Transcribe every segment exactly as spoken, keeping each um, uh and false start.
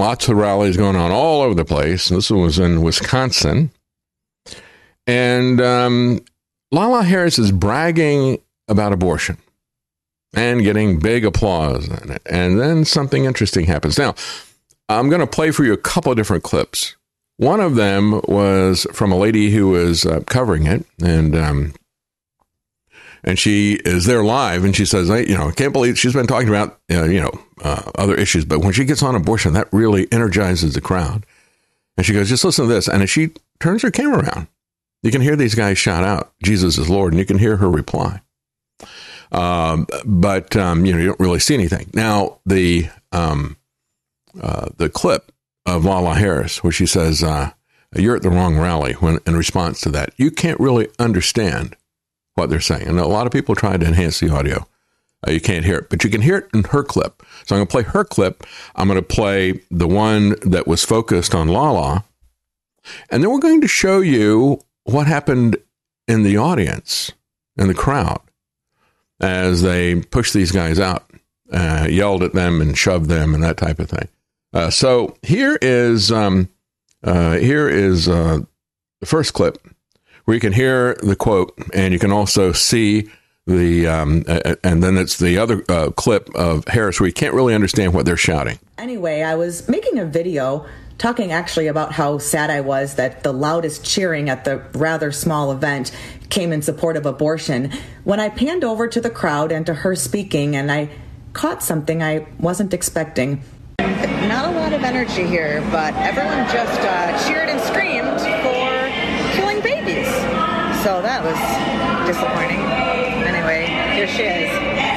lots of rallies going on all over the place. This one was in Wisconsin. And um, Lala Harris is bragging about abortion and getting big applause on it. And then something interesting happens. Now, I'm going to play for you a couple of different clips. One of them was from a lady who was uh, covering it, and um, and she is there live, and she says, I, you know, I can't believe she's been talking about, uh, you know, uh, other issues, but when she gets on abortion, that really energizes the crowd. And she goes, just listen to this. And as she turns her camera around, you can hear these guys shout out, Jesus is Lord, and you can hear her reply. Um, but, um, you know, you don't really see anything. Now, the um, uh, the clip of Lala Harris, where she says, uh, you're at the wrong rally, when in response to that, you can't really understand what they're saying. And a lot of people try to enhance the audio. Uh, you can't hear it, but you can hear it in her clip. So I'm going to play her clip. I'm going to play the one that was focused on Lala. And then we're going to show you what happened in the audience, in the crowd, as they pushed these guys out, uh, yelled at them and shoved them and that type of thing. Uh, so here is um, uh, here is uh, the first clip, where you can hear the quote, and you can also see the, um, uh, and then it's the other uh, clip of Harris, where you can't really understand what they're shouting. Anyway, I was making a video talking actually about how sad I was that the loudest cheering at the rather small event came in support of abortion, when I panned over to the crowd and to her speaking, and I caught something I wasn't expecting. Not a lot of energy here, but everyone just uh, cheered and screamed for killing babies. So that was disappointing. Anyway, here she is.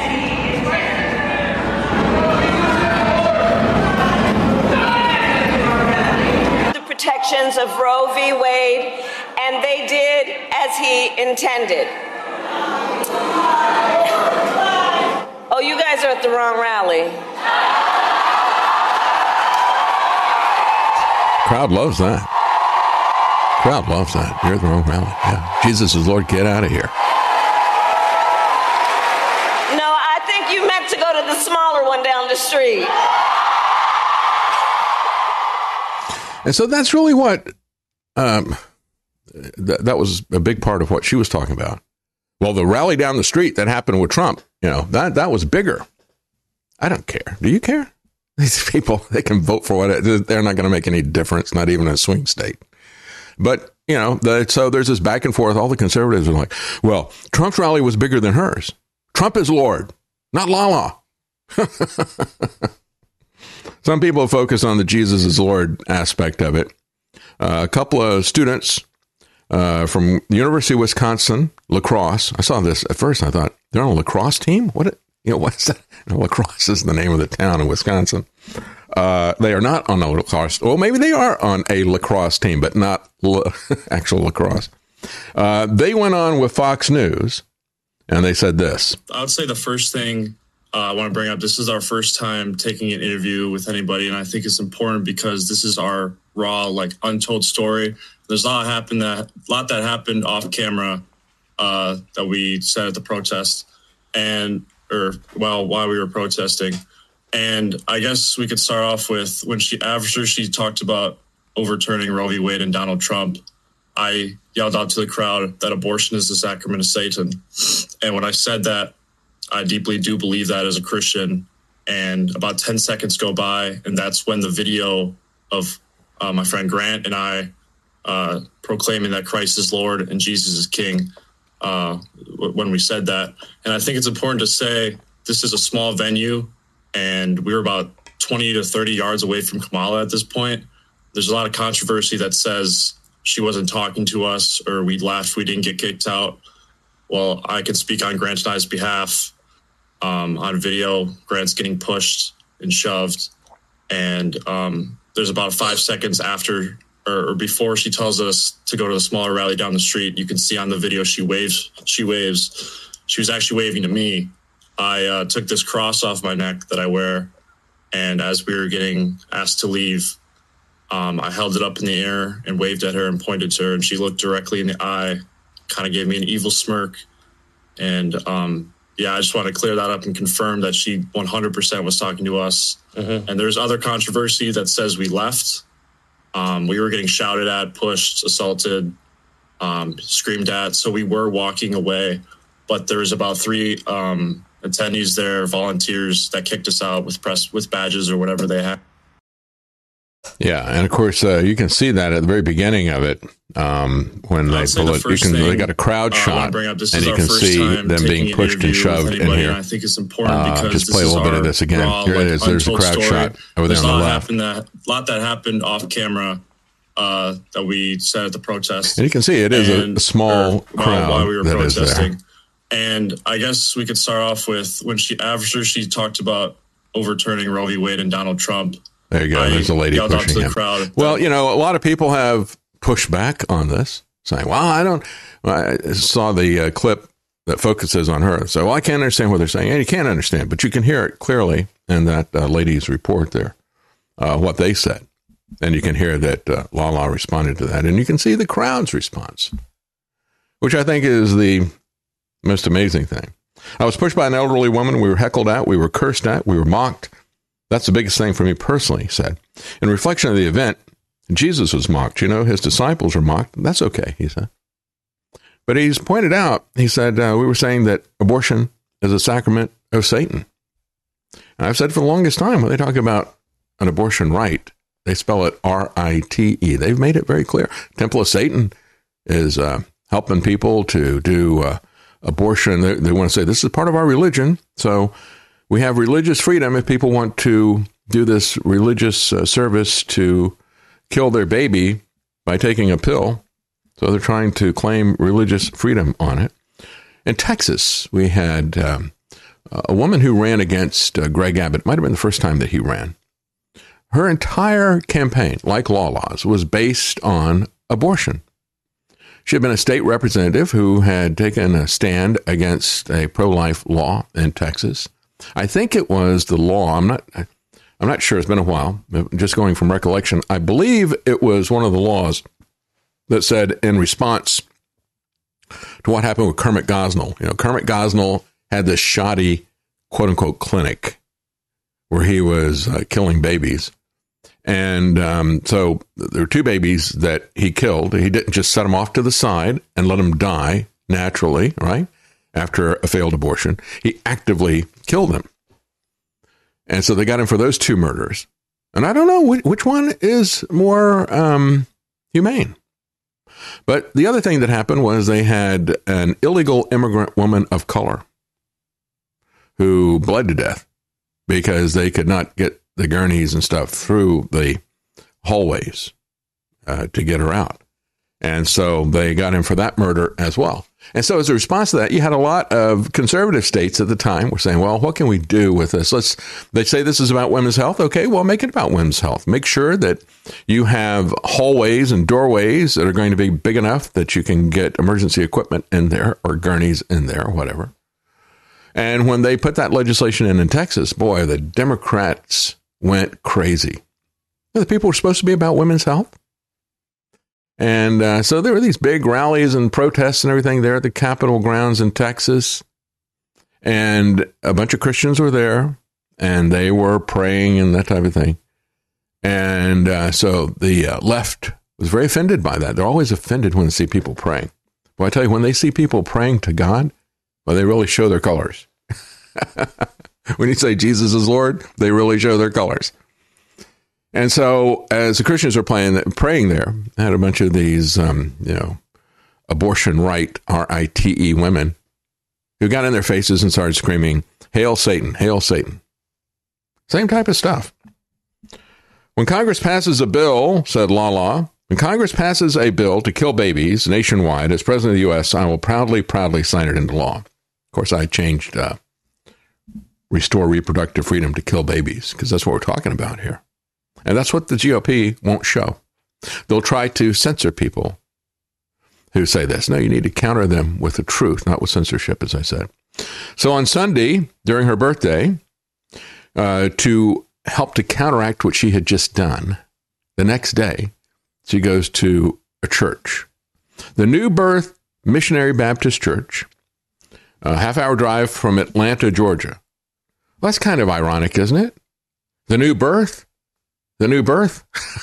The protections of Roe v. Wade, and they did as he intended. Oh, you guys are at the wrong rally. Crowd loves that. Crowd loves that. You're at the wrong rally. Yeah. Jesus is Lord. Get out of here. No, I think you meant to go to the smaller one down the street. And so that's really what, um, th- that was a big part of what she was talking about. Well, the rally down the street that happened with Trump, you know, that, that was bigger. I don't care. Do you care? These people, they can vote for what, it, they're not going to make any difference, not even a swing state. But, you know, the, so there's this back and forth. All the conservatives are like, well, Trump's rally was bigger than hers. Trump is Lord, not Lala. Some people focus on the Jesus is Lord aspect of it. Uh, a couple of students uh, from the University of Wisconsin, lacrosse. I saw this at first. I thought, they're on a lacrosse team? What? It, you know, what's that? No, lacrosse is the name of the town in Wisconsin. Uh, they are not on a lacrosse. Well, maybe they are on a lacrosse team, but not la- actual lacrosse. Uh, they went on with Fox News, and they said this. I would say the first thing uh, I want to bring up, this is our first time taking an interview with anybody, and I think it's important because this is our raw, like, untold story. There's a lot happened that, a lot that happened off camera uh, that we said at the protest, and or well, while we were protesting. And I guess we could start off with when she, after she talked about overturning Roe v. Wade and Donald Trump, I yelled out to the crowd that abortion is the sacrament of Satan. And when I said that, I deeply do believe that as a Christian. And about ten seconds go by, and that's when the video of uh, my friend Grant and I uh, proclaiming that Christ is Lord and Jesus is King, uh, when we said that. And I think it's important to say this is a small venue, and we were about twenty to thirty yards away from Kamala at this point. There's a lot of controversy that says she wasn't talking to us or we left, we didn't get kicked out. Well, I can speak on Grant and I's behalf. Um, on video, Grant's getting pushed and shoved. And um, there's about five seconds after or, or before she tells us to go to the smaller rally down the street, you can see on the video she waves. She waves. She was actually waving to me. I uh, took this cross off my neck that I wear, and as we were getting asked to leave, um, I held it up in the air and waved at her and pointed to her, and she looked directly in the eye, kind of gave me an evil smirk, and um, yeah, I just want to clear that up and confirm that she one hundred percent was talking to us. Mm-hmm. And there's other controversy that says we left. Um, we were getting shouted at, pushed, assaulted, um, screamed at. So we were walking away. But there was about three um, attendees there, volunteers, that kicked us out with press with badges or whatever they had. Yeah, and of course uh, you can see that at the very beginning of it when um, they pull it. You can they got a crowd shot, uh, and you can see them being pushed and shoved in here. I think it's important uh, because just play a little bit of this again. Raw, here like, it is. There's a crowd story. shot over There's there on the left. left. That, a lot that happened off camera uh, that we said at the protest. And you can see it is and, a, a small or, crowd while we were that protesting. Is there. And I guess we could start off with when she after she talked about overturning Roe v. Wade and Donald Trump. There you go. I There's a lady pushing him. Crowd. Well, you know, a lot of people have pushed back on this, saying, well, I don't, I saw the uh, clip that focuses on her. So well, I can't understand what they're saying. And you can't understand, but you can hear it clearly in that uh, lady's report there, uh, what they said. And you can hear that uh, Lala responded to that. And you can see the crowd's response, which I think is the most amazing thing. I was pushed by an elderly woman. We were heckled at. We were cursed at. We were mocked. That's the biggest thing for me personally, he said. In reflection of the event, Jesus was mocked. You know, his disciples were mocked. That's okay, he said. But he's pointed out, he said, uh, we were saying that abortion is a sacrament of Satan. And I've said for the longest time, when they talk about an abortion rite, they spell it R I T E. They've made it very clear. Temple of Satan is uh, helping people to do uh, abortion. They, they want to say, this is part of our religion, so we have religious freedom if people want to do this religious uh, service to kill their baby by taking a pill. So they're trying to claim religious freedom on it. In Texas, we had um, a woman who ran against uh, Greg Abbott. It might have been the first time that he ran. Her entire campaign, like Lala's, was based on abortion. She had been a state representative who had taken a stand against a pro-life law in Texas. I think it was the law. I'm not I'm not sure. It's been a while. Just going from recollection, I believe it was one of the laws that said in response to what happened with Kermit Gosnell. You know, Kermit Gosnell had this shoddy, quote unquote, clinic where he was uh, killing babies. And um, so there were two babies that he killed. He didn't just set them off to the side and let them die naturally, right? After a failed abortion, he actively killed them. And so they got him for those two murders. And I don't know which, which one is more um, humane. But the other thing that happened was they had an illegal immigrant woman of color who bled to death because they could not get the gurneys and stuff through the hallways uh, to get her out. And so they got him for that murder as well. And so as a response to that, you had a lot of conservative states at the time were saying, well, what can we do with this? Let's, they say this is about women's health. Okay, well, make it about women's health. Make sure that you have hallways and doorways that are going to be big enough that you can get emergency equipment in there or gurneys in there or whatever. And when they put that legislation in in Texas, boy, the Democrats went crazy. The people were supposed to be about women's health. And uh, so there were these big rallies and protests and everything there at the Capitol grounds in Texas. And a bunch of Christians were there, and they were praying and that type of thing. And uh, so the uh, left was very offended by that. They're always offended when they see people praying. Well, I tell you, when they see people praying to God, well, they really show their colors. When you say Jesus is Lord, they really show their colors. And so as the Christians were playing, praying there, I had a bunch of these, um, you know, abortion right, R I T E women who got in their faces and started screaming, "Hail Satan, hail Satan." Same type of stuff. When Congress passes a bill, said Lala, when Congress passes a bill to kill babies nationwide, as President of the U S, I will proudly, proudly sign it into law. Of course, I changed uh, restore reproductive freedom to kill babies, because that's what we're talking about here. And that's what the G O P won't show. They'll try to censor people who say this. No, you need to counter them with the truth, not with censorship, as I said. So on Sunday, during her birthday, uh, to help to counteract what she had just done, the next day, she goes to a church. The New Birth Missionary Baptist Church a half-hour drive from Atlanta, Georgia. Well, that's kind of ironic, isn't it? The new birth? The new birth?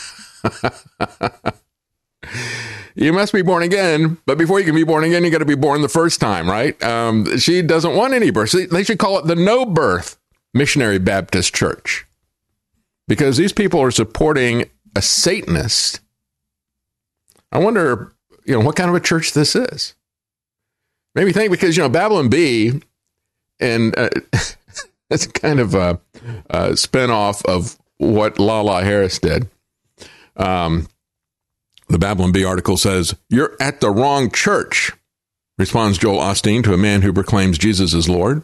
You must be born again, but before you can be born again, you got to be born the first time, right? Um, she doesn't want any birth. They should call it the No Birth Missionary Baptist Church, because these people are supporting a Satanist. I wonder, you know, what kind of a church this is. Maybe think because, you know, Babylon Bee, and uh, it's kind of a, a spinoff of what Lala Harris did. Um, the Babylon Bee article says, "You're at the wrong church," responds Joel Osteen to a man who proclaims Jesus is Lord.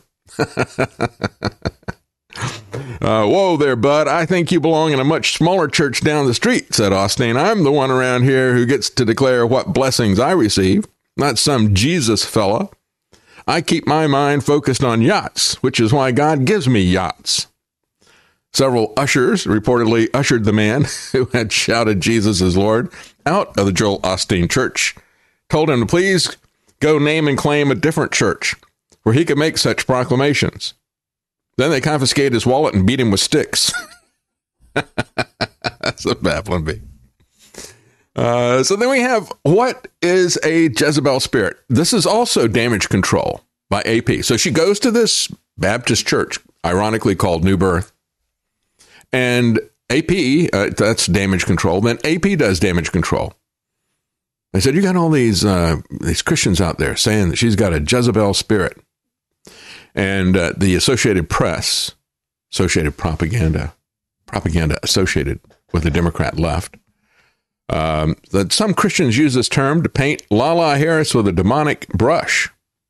Uh, whoa there, bud. I think you belong in a much smaller church down the street, said Osteen. I'm the one around here who gets to declare what blessings I receive, not some Jesus fella. I keep my mind focused on yachts, which is why God gives me yachts. Several ushers reportedly ushered the man who had shouted Jesus is Lord out of the Joel Osteen church, told him to please go name and claim a different church where he could make such proclamations. Then they confiscated his wallet and beat him with sticks. That's a Babylon Bee. Uh, so then we have, what is a Jezebel spirit? This is also damage control by A P. So she goes to this Baptist church, ironically called New Birth, and A P, uh, that's damage control. Then A P does damage control. They said, you got all these uh, these Christians out there saying that she's got a Jezebel spirit. And uh, the Associated Press, Associated Propaganda, propaganda associated with the Democrat left, um, that some Christians use this term to paint Lala Harris with a demonic brush.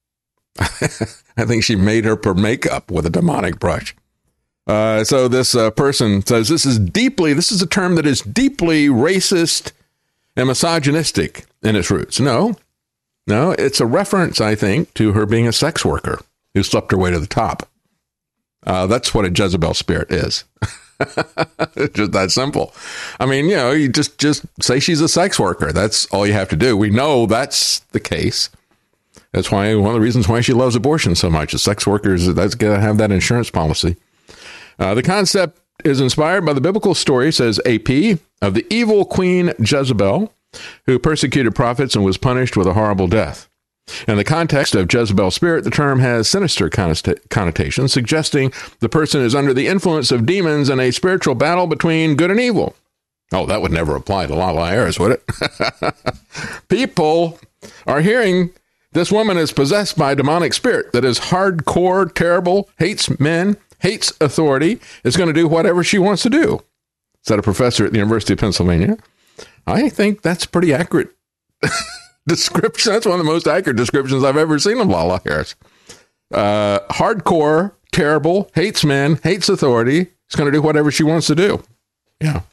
I think she made her per makeup with a demonic brush. Uh, so this uh, person says this is deeply, this is a term that is deeply racist and misogynistic in its roots. No, no, it's a reference, I think, to her being a sex worker who slept her way to the top. Uh, that's what a Jezebel spirit is. It's just that simple. I mean, you know, you just, just say she's a sex worker. That's all you have to do. We know that's the case. That's why one of the reasons why she loves abortion so much is sex workers, that's got to have that insurance policy. Uh, the concept is inspired by the biblical story, says A P, of the evil queen Jezebel, who persecuted prophets and was punished with a horrible death. In the context of Jezebel spirit, the term has sinister connotations, suggesting the person is under the influence of demons in a spiritual battle between good and evil. Oh, that would never apply to Lala Harris, would it? People are hearing this woman is possessed by a demonic spirit that is hardcore, terrible, hates men, hates authority, is going to do whatever she wants to do, said a professor at the University of Pennsylvania. I think that's pretty accurate description. That's one of the most accurate descriptions I've ever seen of Lala Harris. Uh, hardcore, terrible, hates men, hates authority. Is going to do whatever she wants to do. Yeah.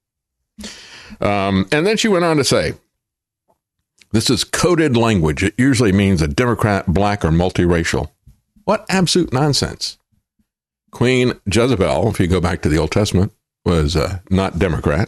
Um, and then she went on to say, this is coded language. It usually means a Democrat, black, or multiracial. What absolute nonsense. Queen Jezebel, if you go back to the Old Testament, was uh, not Democrat.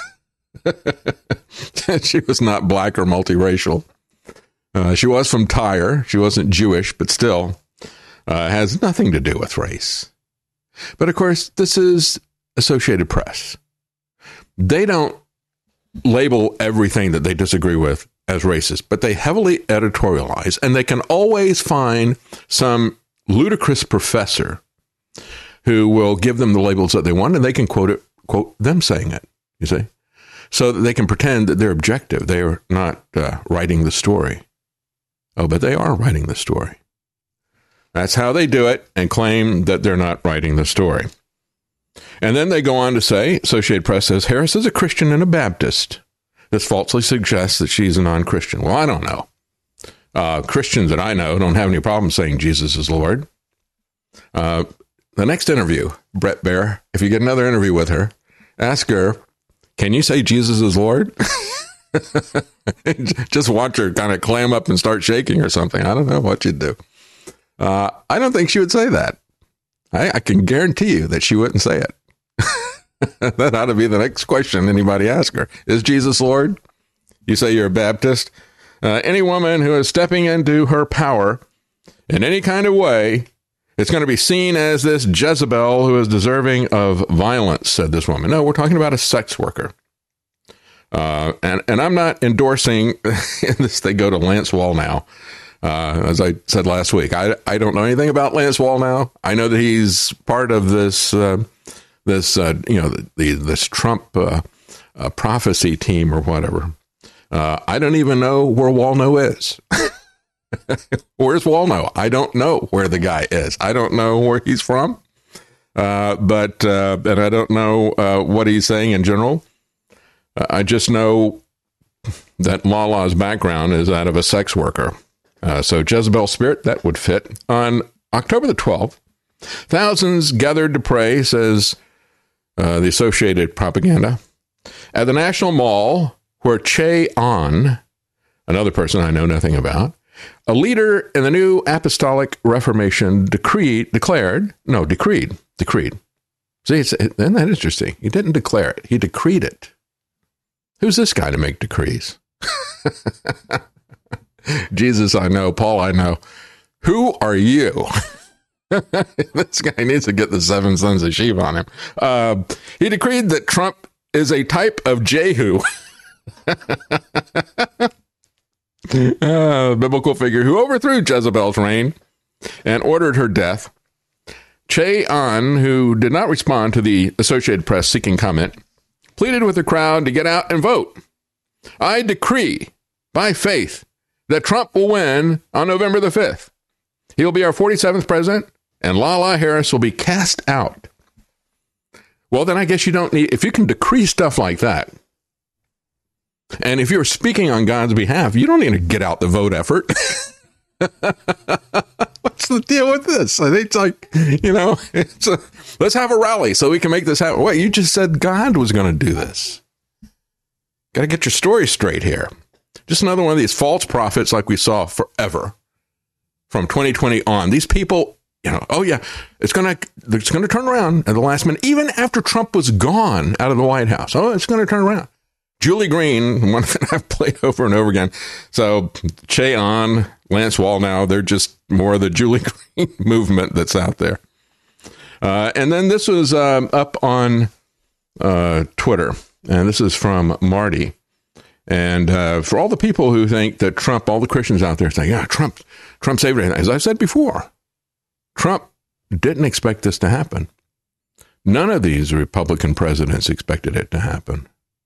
She was not black or multiracial. Uh, she was from Tyre. She wasn't Jewish, but still uh, has nothing to do with race. But of course, this is Associated Press. They don't label everything that they disagree with as racist, but they heavily editorialize, and they can always find some ludicrous professor who will give them the labels that they want, and they can quote it, quote them saying it, you see? So that they can pretend that they're objective. They are not uh, writing the story. Oh, but they are writing the story. That's how they do it and claim that they're not writing the story. And then they go on to say, Associated Press says, Harris is a Christian and a Baptist. This falsely suggests that she's a non-Christian. Well, I don't know. Uh, Christians that I know don't have any problem saying Jesus is Lord. Uh, the next interview, Brett Baer, if you get another interview with her, ask her, can you say Jesus is Lord? Just watch her kind of clam up and start shaking or something. I don't know what you'd do. Uh, I don't think she would say that. I, I can guarantee you that she wouldn't say it. That ought to be the next question anybody asks her. Is Jesus Lord? You say you're a Baptist. Uh, any woman who is stepping into her power in any kind of way, it's going to be seen as this Jezebel who is deserving of violence, said this woman. No, we're talking about a sex worker. Uh, and, and I'm not endorsing this. They go to Lance Wallnau. Uh, as I said last week, I, I don't know anything about Lance Wallnau. I know that he's part of this, uh, this, uh, you know, the, the this Trump uh, uh, prophecy team or whatever. Uh, I don't even know where Wallnau is. Where's Wallnau? I don't know where the guy is. I don't know where he's from. Uh, but, uh, and I don't know uh, what he's saying in general. Uh, I just know that Lala's background is that of a sex worker. Uh, so Jezebel spirit, that would fit. On October the twelfth, thousands gathered to pray, says uh, the Associated Propaganda, at the National Mall where Che Ahn, another person I know nothing about, a leader in the New Apostolic Reformation, decreed, declared, no, decreed, decreed. See, it's, isn't that interesting? He didn't declare it. He decreed it. Who's this guy to make decrees? Jesus, I know. Paul, I know. Who are you? This guy needs to get the seven sons of Sheva on him. Uh, he decreed that Trump is a type of Jehu. uh, biblical figure who overthrew Jezebel's reign and ordered her death. Che Ahn, who did not respond to the Associated Press seeking comment, pleaded with the crowd to get out and vote. I decree by faith that Trump will win on November the fifth. He will be our forty-seventh president, and Lala Harris will be cast out. Well, then I guess you don't need, if you can decree stuff like that, and if you're speaking on God's behalf, you don't need to get out the vote effort. What's the deal with this? It's like, you know, it's a, let's have a rally so we can make this happen. Wait, you just said God was going to do this. Got to get your story straight here. Just another one of these false prophets like we saw forever from twenty twenty on. These people, you know, oh yeah, it's going to, it's going to turn around at the last minute, even after Trump was gone out of the White House. Oh, it's going to turn around. Julie Green, one that I've played over and over again. So Che Ahn, Lance Wallnau, they're just more of the Julie Green movement that's out there. Uh, and then this was um, up on uh, Twitter, and this is from Marty. And uh, for all the people who think that Trump, all the Christians out there saying, yeah, Trump, Trump saved everything. As I've said before, Trump didn't expect this to happen. None of these Republican presidents expected it to happen.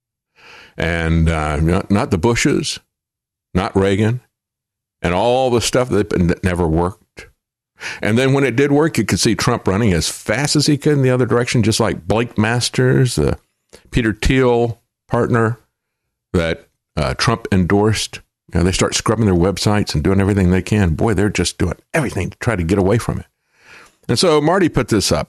And uh, not, not the Bushes, not Reagan, and all the stuff that, that never worked. And then when it did work, you could see Trump running as fast as he could in the other direction, just like Blake Masters, the Peter Thiel partner that uh, Trump endorsed. You know, they start scrubbing their websites and doing everything they can. Boy, they're just doing everything to try to get away from it. And so Marty put this up.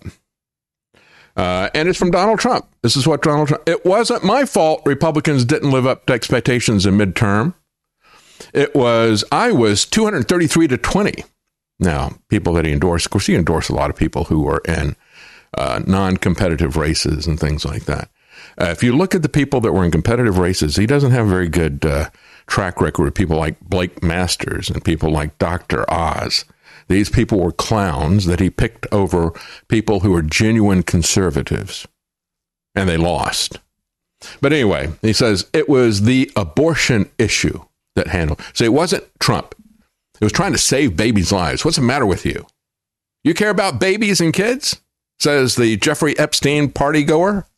Uh, and it's from Donald Trump. This is what Donald Trump, it wasn't my fault Republicans didn't live up to expectations in midterm. It was, I was two hundred thirty-three to twenty. Now, people that he endorsed, of course, he endorsed a lot of people who were in uh, non-competitive races and things like that. Uh, if you look at the people that were in competitive races, he doesn't have a very good uh, track record with people like Blake Masters and people like Doctor Oz. These people were clowns that he picked over people who were genuine conservatives, and they lost. But anyway, he says it was the abortion issue that handled. So it wasn't Trump. It was trying to save babies' lives. What's the matter with you? You care about babies and kids? Says the Jeffrey Epstein party goer.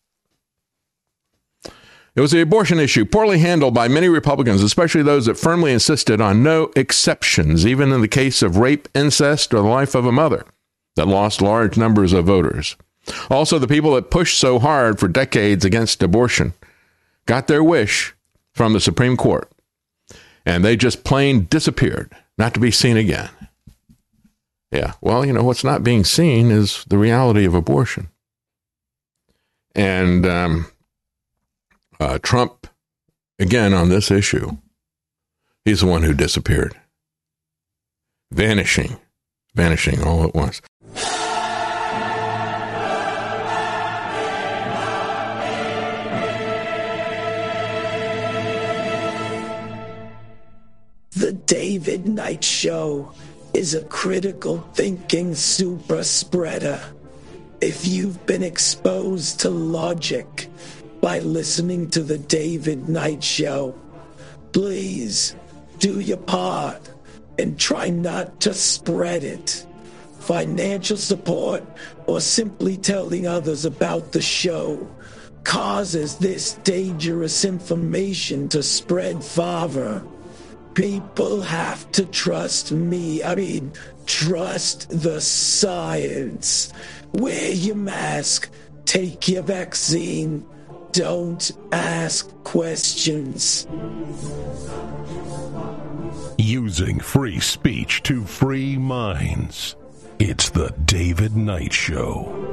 It was the abortion issue, poorly handled by many Republicans, especially those that firmly insisted on no exceptions, even in the case of rape, incest, or the life of a mother, that lost large numbers of voters. Also, the people that pushed so hard for decades against abortion got their wish from the Supreme Court, and they just plain disappeared, not to be seen again. Yeah, well, you know, what's not being seen is the reality of abortion. And, um, Uh, Trump, again, on this issue, he's the one who disappeared. Vanishing. Vanishing all at once. The David Knight Show is a critical thinking super spreader. If you've been exposed to logic by listening to the David Knight Show, please do your part and try not to spread it. Financial support or simply telling others about the show causes this dangerous information to spread farther. People have to trust me. I mean, trust the science. Wear your mask. Take your vaccine. Don't ask questions. Using free speech to free minds. It's the David Knight Show.